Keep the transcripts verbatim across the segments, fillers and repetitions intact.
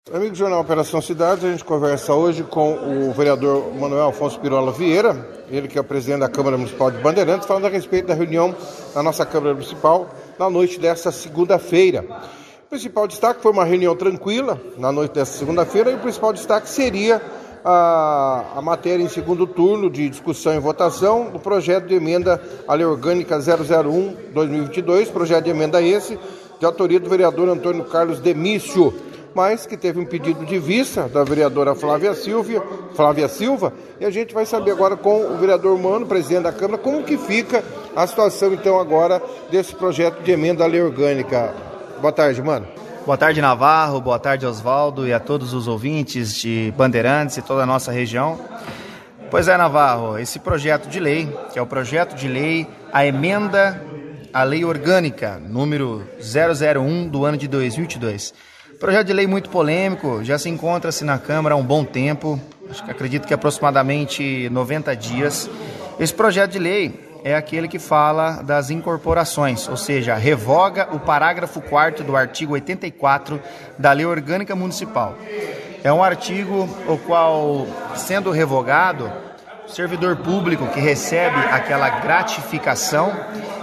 Amigo do Jornal Operação Cidades, a gente conversa hoje com o vereador Manuel Afonso Pirola Vieira, ele que é o presidente da Câmara Municipal de Bandeirantes, falando a respeito da reunião da nossa Câmara Municipal na noite desta segunda-feira. O principal destaque foi uma reunião tranquila na noite desta segunda-feira e o principal destaque seria a, a matéria em segundo turno de discussão e votação do projeto de emenda à Lei Orgânica zero zero um barra dois mil e vinte e dois, projeto de emenda esse de autoria do vereador Antônio Carlos Demício, mas que teve um pedido de vista da vereadora Flávia Silva, Flávia Silva, e a gente vai saber agora com o vereador Mano, presidente da Câmara, como que fica a situação então agora desse projeto de emenda à Lei Orgânica. Boa tarde, Mano. Boa tarde, Navarro, boa tarde, Osvaldo, e a todos os ouvintes de Bandeirantes e toda a nossa região. Pois é, Navarro, esse projeto de lei, que é o projeto de lei, a emenda à Lei Orgânica, número zero zero um do ano de dois mil e vinte e dois. Projeto de lei muito polêmico, já se encontra-se na Câmara há um bom tempo, acho que acredito que aproximadamente noventa dias. Esse projeto de lei é aquele que fala das incorporações, ou seja, revoga o parágrafo quarto do artigo oitenta e quatro da Lei Orgânica Municipal. É um artigo o qual, sendo revogado, o servidor público que recebe aquela gratificação,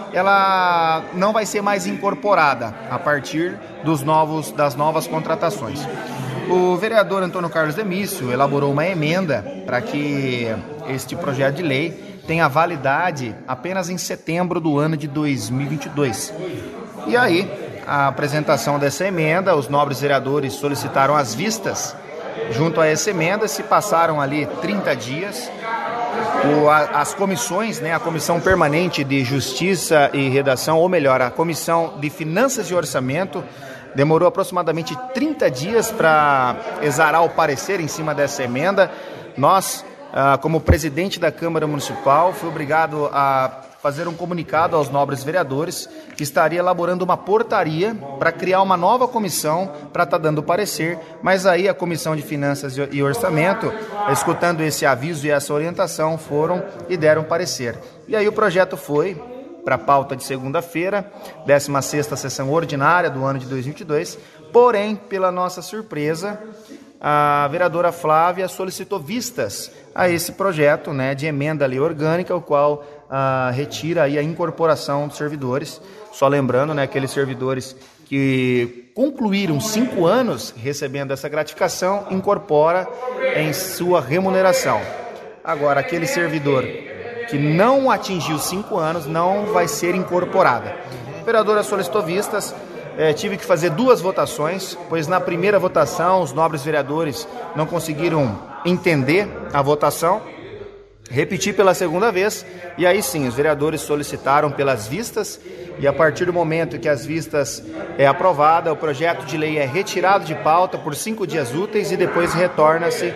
ela não vai ser mais incorporada a partir dos novos, das novas contratações. O vereador Antônio Carlos Demício elaborou uma emenda para que este projeto de lei tenha validade apenas em setembro do ano de dois mil e vinte e dois. E aí, a apresentação dessa emenda, os nobres vereadores solicitaram as vistas junto a essa emenda, se passaram ali trinta dias. O, a, as comissões, né, a Comissão Permanente de Justiça e Redação, ou melhor, a Comissão de Finanças e Orçamento, demorou aproximadamente trinta dias para exarar o parecer em cima dessa emenda. Nós, ah, como presidente da Câmara Municipal, fui obrigado a fazer um comunicado aos nobres vereadores que estaria elaborando uma portaria para criar uma nova comissão para estar tá dando parecer, mas aí a Comissão de Finanças e Orçamento, escutando esse aviso e essa orientação, foram e deram parecer. E aí o projeto foi para a pauta de segunda-feira, décima sexta sessão ordinária do ano de dois mil e vinte e dois, porém, pela nossa surpresa, a vereadora Flávia solicitou vistas a esse projeto, né, de emenda à Lei Orgânica, o qual ah, retira aí a incorporação dos servidores. Só lembrando, né, aqueles servidores que concluíram cinco anos recebendo essa gratificação, incorpora em sua remuneração. Agora, aquele servidor que não atingiu cinco anos não vai ser incorporada. A vereadora solicitou vistas. É, tive que fazer duas votações, pois na primeira votação os nobres vereadores não conseguiram entender a votação. Repeti pela segunda vez e aí sim, os vereadores solicitaram pelas vistas e a partir do momento que as vistas é aprovada, o projeto de lei é retirado de pauta por cinco dias úteis e depois retorna-se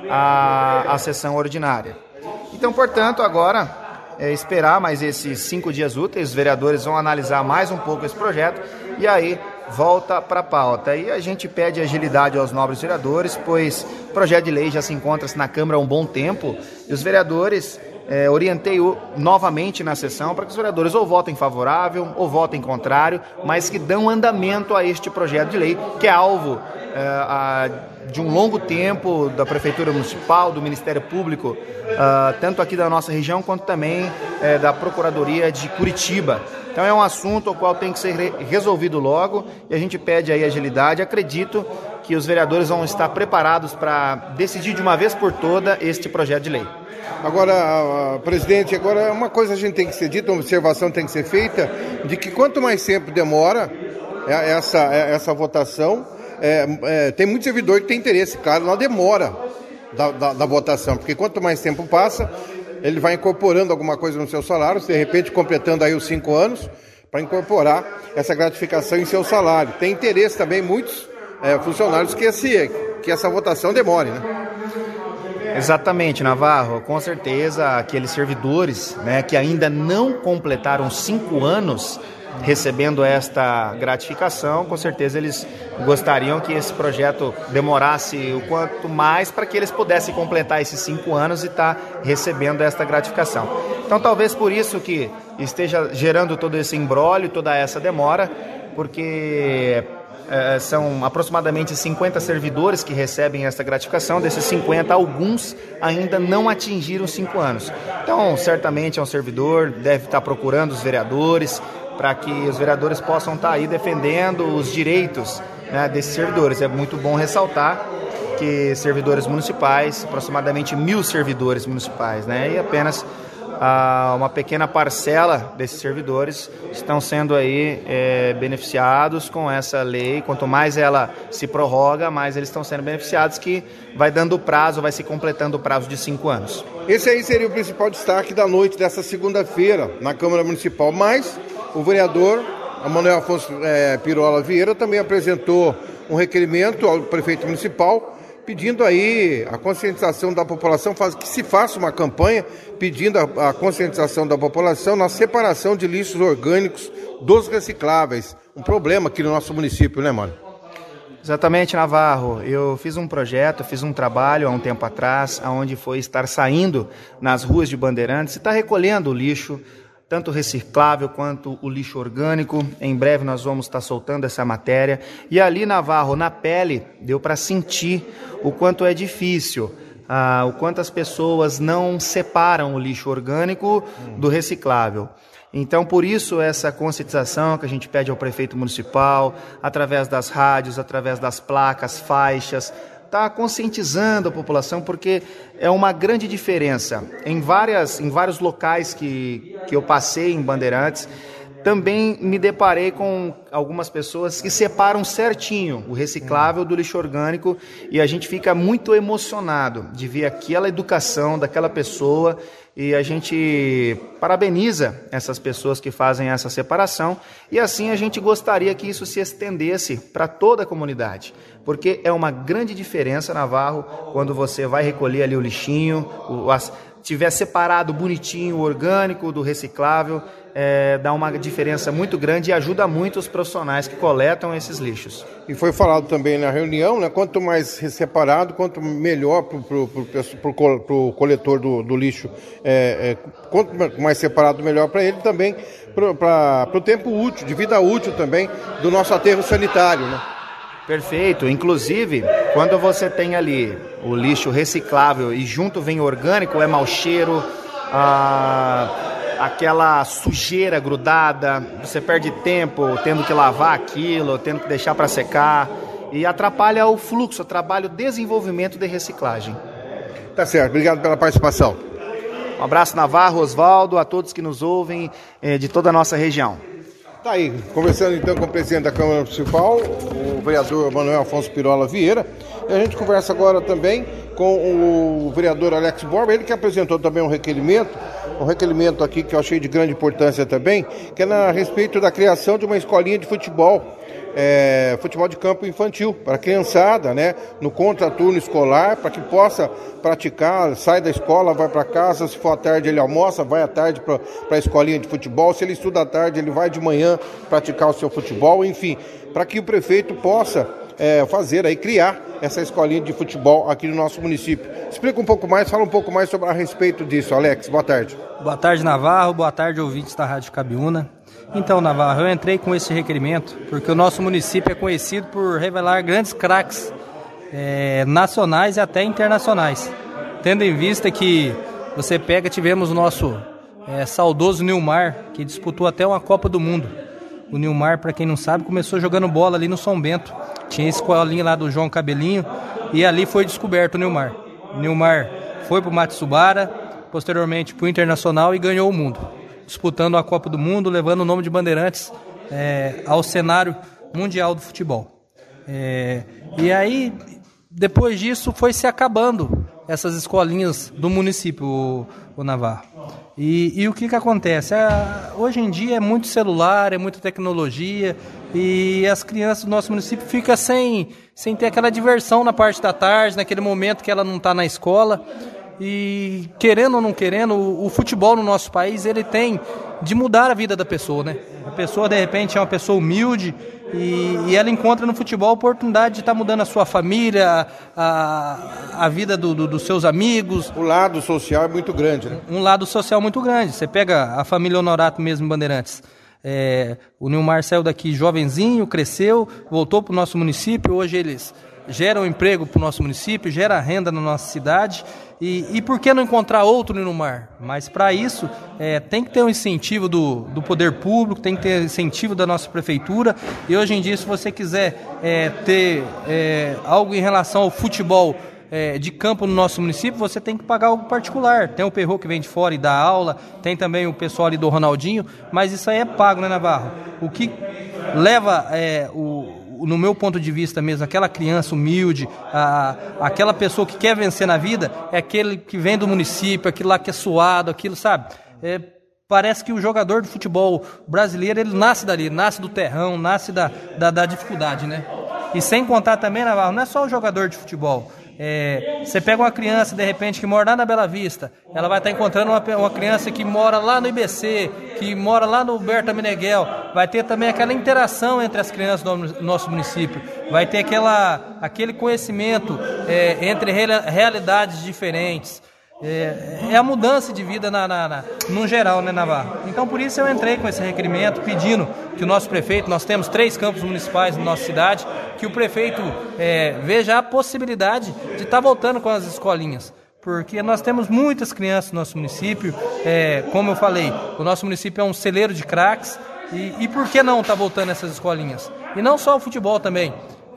à, à sessão ordinária. Então, portanto, agora é esperar mais esses cinco dias úteis, os vereadores vão analisar mais um pouco esse projeto e aí volta para a pauta. E a gente pede agilidade aos nobres vereadores, pois o projeto de lei já se encontra na Câmara há um bom tempo e os vereadores, é, orientei o, novamente na sessão para que os vereadores ou votem favorável ou votem contrário, mas que dão andamento a este projeto de lei, que é alvo é, a, de um longo tempo da Prefeitura Municipal, do Ministério Público, uh, tanto aqui da nossa região quanto também uh, da Procuradoria de Curitiba. Então é um assunto ao qual tem que ser re- resolvido logo e a gente pede aí agilidade. Acredito que os vereadores vão estar preparados para decidir de uma vez por toda este projeto de lei. Agora, uh, presidente, agora uma coisa a gente tem que ser dita, uma observação tem que ser feita, de que quanto mais tempo demora essa, essa votação, É, é, tem muito servidor que tem interesse, claro, na demora da, da, da votação, porque quanto mais tempo passa, ele vai incorporando alguma coisa no seu salário, de repente completando aí os cinco anos, para incorporar essa gratificação em seu salário. Tem interesse também muitos é, funcionários que, esse, que essa votação demore, né? Exatamente, Navarro, com certeza aqueles servidores, né, que ainda não completaram cinco anos recebendo esta gratificação, com certeza eles gostariam que esse projeto demorasse o quanto mais para que eles pudessem completar esses cinco anos e estar tá recebendo esta gratificação. Então talvez por isso que esteja gerando todo esse imbróglio, toda essa demora, porque é, são aproximadamente cinquenta servidores que recebem essa gratificação. Desses cinquenta, alguns ainda não atingiram cinco anos. Então, certamente é um servidor, deve estar procurando os vereadores, para que os vereadores possam estar aí defendendo os direitos, né, desses servidores. É muito bom ressaltar que servidores municipais, aproximadamente mil servidores municipais, né, e apenas ah, uma pequena parcela desses servidores estão sendo aí é, beneficiados com essa lei. Quanto mais ela se prorroga, mais eles estão sendo beneficiados, que vai dando prazo, vai se completando o prazo de cinco anos. Esse aí seria o principal destaque da noite dessa segunda-feira na Câmara Municipal, mas o vereador Manuel Afonso é, Pirola Vieira também apresentou um requerimento ao prefeito municipal pedindo aí a conscientização da população, faz, que se faça uma campanha pedindo a, a conscientização da população na separação de lixos orgânicos dos recicláveis. Um problema aqui no nosso município, né, mano? Exatamente, Navarro. Eu fiz um projeto, fiz um trabalho há um tempo atrás, onde foi estar saindo nas ruas de Bandeirantes e estar recolhendo o lixo, tanto reciclável quanto o lixo orgânico. Em breve nós vamos estar soltando essa matéria. E ali, Navarro, na pele, deu para sentir o quanto é difícil, ah, o quanto as pessoas não separam o lixo orgânico do reciclável. Então, por isso, essa conscientização que a gente pede ao prefeito municipal, através das rádios, através das placas, faixas, está conscientizando a população, porque é uma grande diferença. Em, várias, em vários locais que, que eu passei em Bandeirantes, também me deparei com algumas pessoas que separam certinho o reciclável do lixo orgânico, e a gente fica muito emocionado de ver aquela educação daquela pessoa, e a gente parabeniza essas pessoas que fazem essa separação, e assim a gente gostaria que isso se estendesse para toda a comunidade, porque é uma grande diferença, Navarro, quando você vai recolher ali o lixinho, o, as, tiver separado bonitinho o orgânico do reciclável, é, dá uma diferença muito grande e ajuda muito os profissionais que coletam esses lixos. E foi falado também na reunião, né, quanto mais separado, quanto melhor para o coletor do, do lixo, é, é, quanto mais separado, melhor para ele também, para o tempo útil, de vida útil também, do nosso aterro sanitário, né? Perfeito. Inclusive, quando você tem ali o lixo reciclável e junto vem o orgânico, é mau cheiro, ah, aquela sujeira grudada, você perde tempo tendo que lavar aquilo, tendo que deixar para secar, e atrapalha o fluxo, atrapalha o desenvolvimento de reciclagem. Tá certo, obrigado pela participação. Um abraço, Navarro, Osvaldo, a todos que nos ouvem eh, de toda a nossa região. Tá aí, conversando então com o presidente da Câmara Municipal, o vereador Manuel Afonso Pirola Vieira. E a gente conversa agora também com o vereador Alex Borba, ele que apresentou também um requerimento, um requerimento aqui que eu achei de grande importância também, que é a respeito da criação de uma escolinha de futebol, é, futebol de campo infantil, para a criançada, né, no contraturno escolar, para que possa praticar, sai da escola, vai para casa, se for à tarde ele almoça, vai à tarde para a escolinha de futebol, se ele estuda à tarde ele vai de manhã praticar o seu futebol, enfim, para que o prefeito possa é, fazer aí, criar essa escolinha de futebol aqui no nosso município. Explica um pouco mais, fala um pouco mais sobre a respeito disso, Alex. Boa tarde. Boa tarde, Navarro. Boa tarde, ouvintes da Rádio Cabiúna. Então, Navarro, eu entrei com esse requerimento porque o nosso município é conhecido por revelar grandes craques é, nacionais e até internacionais. Tendo em vista que você pega, tivemos o nosso é, saudoso Nilmar, que disputou até uma Copa do Mundo. O Nilmar, para quem não sabe, começou jogando bola ali no São Bento. Tinha a escolinha lá do João Cabelinho e ali foi descoberto o Nilmar. O Nilmar foi para o Matsubara, posteriormente para o Internacional e ganhou o mundo, disputando a Copa do Mundo, levando o nome de Bandeirantes é, ao cenário mundial do futebol. É, e aí, depois disso, foi se acabando essas escolinhas do município, o, o Navarro. E, e o que que acontece? É, hoje em dia é muito celular, é muita tecnologia, e as crianças do nosso município ficam sem, sem ter aquela diversão na parte da tarde, naquele momento que ela não está na escola. E querendo ou não querendo, o, o futebol no nosso país, ele tem de mudar a vida da pessoa, né? A pessoa, de repente, é uma pessoa humilde e, e ela encontra no futebol a oportunidade de estar tá mudando a sua família, a, a vida do, do, dos seus amigos. O lado social é muito grande, né? Um lado social muito grande. Você pega a família Honorato mesmo em Bandeirantes. É, o Nilmar saiu daqui jovenzinho, cresceu, voltou para o nosso município, hoje eles geram emprego para o nosso município, gera renda na nossa cidade. E, e por que não encontrar outro Nilmar? Mas para isso é, tem que ter um incentivo do, do poder público, tem que ter incentivo da nossa prefeitura. E hoje em dia, se você quiser é, ter é, algo em relação ao futebol é, de campo no nosso município, você tem que pagar algo particular. Tem o Perro que vem de fora e dá aula, tem também o pessoal ali do Ronaldinho, mas isso aí é pago, né, Navarro? O que leva é, o... no meu ponto de vista mesmo, aquela criança humilde, a, aquela pessoa que quer vencer na vida, é aquele que vem do município, aquilo lá que é suado, aquilo, sabe? É, parece que o jogador de futebol brasileiro, ele nasce dali, nasce do terrão, nasce da, da, da dificuldade, né? E sem contar também, Navarro, não é só o jogador de futebol. É, você pega uma criança, de repente, que mora lá na Bela Vista, ela vai estar encontrando uma, uma criança que mora lá no I B C, que mora lá no Berta Meneghel, vai ter também aquela interação entre as crianças do nosso município, vai ter aquela, aquele conhecimento é, entre realidades diferentes. É, é a mudança de vida na, na, na, no geral, né, Navarro? Então, por isso eu entrei com esse requerimento, pedindo que o nosso prefeito, nós temos três campos municipais na nossa cidade, que o prefeito é, veja a possibilidade de estar tá voltando com as escolinhas. Porque nós temos muitas crianças no nosso município, é, como eu falei, o nosso município é um celeiro de craques, e, e por que não estar tá voltando essas escolinhas? E não só o futebol também.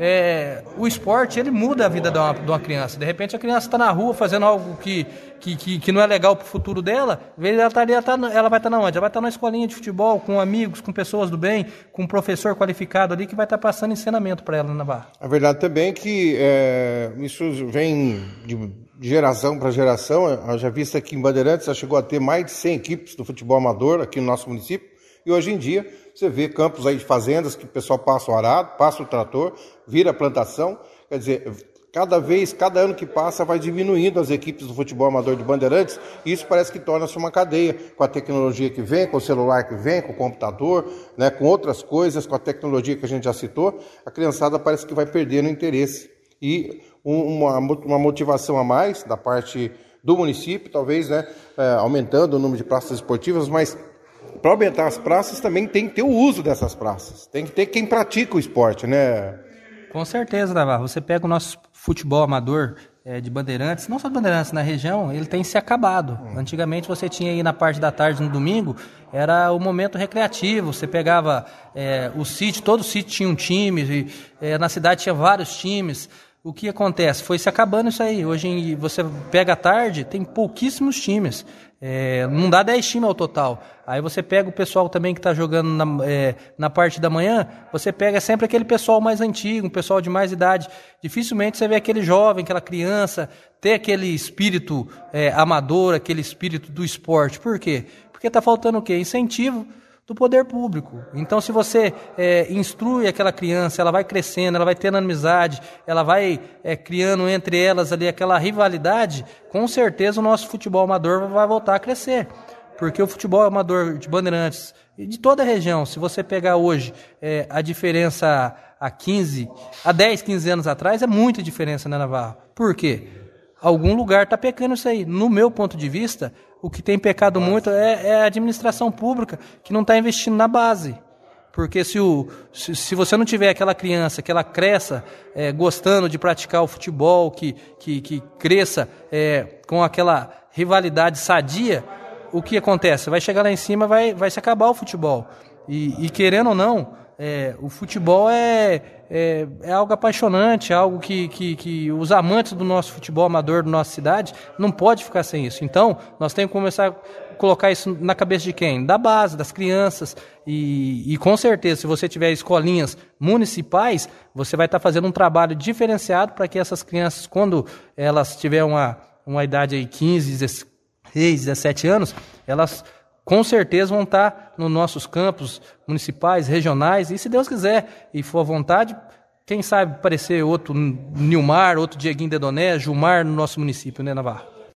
É, o esporte, ele muda a vida de uma, de uma criança. De repente a criança está na rua fazendo algo que, que, que, que não é legal para o futuro dela, ela, tá ali, ela, tá, ela vai estar tá na onde? Ela vai estar tá na escolinha de futebol, com amigos, com pessoas do bem, com um professor qualificado ali que vai estar tá passando ensinamento para ela na Barra. A verdade também é que é, isso vem de, de geração para geração. Eu já vi isso aqui em Bandeirantes, já chegou a ter mais de cem equipes do futebol amador aqui no nosso município. E hoje em dia, você vê campos aí de fazendas que o pessoal passa o arado, passa o trator, vira a plantação. Quer dizer, cada vez, cada ano que passa, vai diminuindo as equipes do futebol amador de Bandeirantes. E isso parece que torna-se uma cadeia, com a tecnologia que vem, com o celular que vem, com o computador, né, com outras coisas, com a tecnologia que a gente já citou. A criançada parece que vai perdendo o interesse. E uma, uma motivação a mais da parte do município, talvez, né, é, aumentando o número de praças esportivas, mas para aumentar as praças também tem que ter o uso dessas praças. Tem que ter quem pratica o esporte, né? Com certeza, Navarro. Você pega o nosso futebol amador é, de Bandeirantes, não só de Bandeirantes, na região, ele tem se acabado. Hum. Antigamente você tinha aí na parte da tarde, no domingo, era o momento recreativo. Você pegava é, o sítio, todo sítio tinha um time, e, é, na cidade tinha vários times. O que acontece? Foi se acabando isso aí. Hoje você pega a tarde, tem pouquíssimos times. É, não dá dez times ao total. Aí você pega o pessoal também que está jogando na, é, na parte da manhã, você pega sempre aquele pessoal mais antigo, um pessoal de mais idade. Dificilmente você vê aquele jovem, aquela criança, ter aquele espírito é, amador, aquele espírito do esporte. Por quê? Porque está faltando o quê? Incentivo do poder público. Então, se você é, instrui aquela criança, ela vai crescendo, ela vai tendo amizade, ela vai é, criando entre elas ali aquela rivalidade, com certeza o nosso futebol amador vai voltar a crescer. Porque o futebol amador de Bandeirantes e de toda a região, se você pegar hoje é, a diferença há quinze, há dez, quinze anos atrás, é muita diferença, né, Navarro? Por quê? Algum lugar está pecando isso aí. No meu ponto de vista, o que tem pecado muito é, é a administração pública, que não está investindo na base. Porque se, o, se, se você não tiver aquela criança, que ela cresça é, gostando de praticar o futebol, que, que, que cresça é, com aquela rivalidade sadia, o que acontece? Vai chegar lá em cima, vai, vai se acabar o futebol. E, e querendo ou não, é, o futebol é, é, é algo apaixonante, é algo que, que, que os amantes do nosso futebol amador, da nossa cidade, não pode ficar sem isso. Então, nós temos que começar a colocar isso na cabeça de quem? Da base, das crianças. E, e com certeza, se você tiver escolinhas municipais, você vai estar fazendo um trabalho diferenciado para que essas crianças, quando elas tiverem uma, uma idade aí quinze, dezesseis, dezessete anos, elas com certeza vão estar nos nossos campos municipais, regionais, e se Deus quiser e for à vontade, quem sabe aparecer outro Nilmar, outro Dieguinho Dedoné, Gilmar no nosso município, né, Navarro?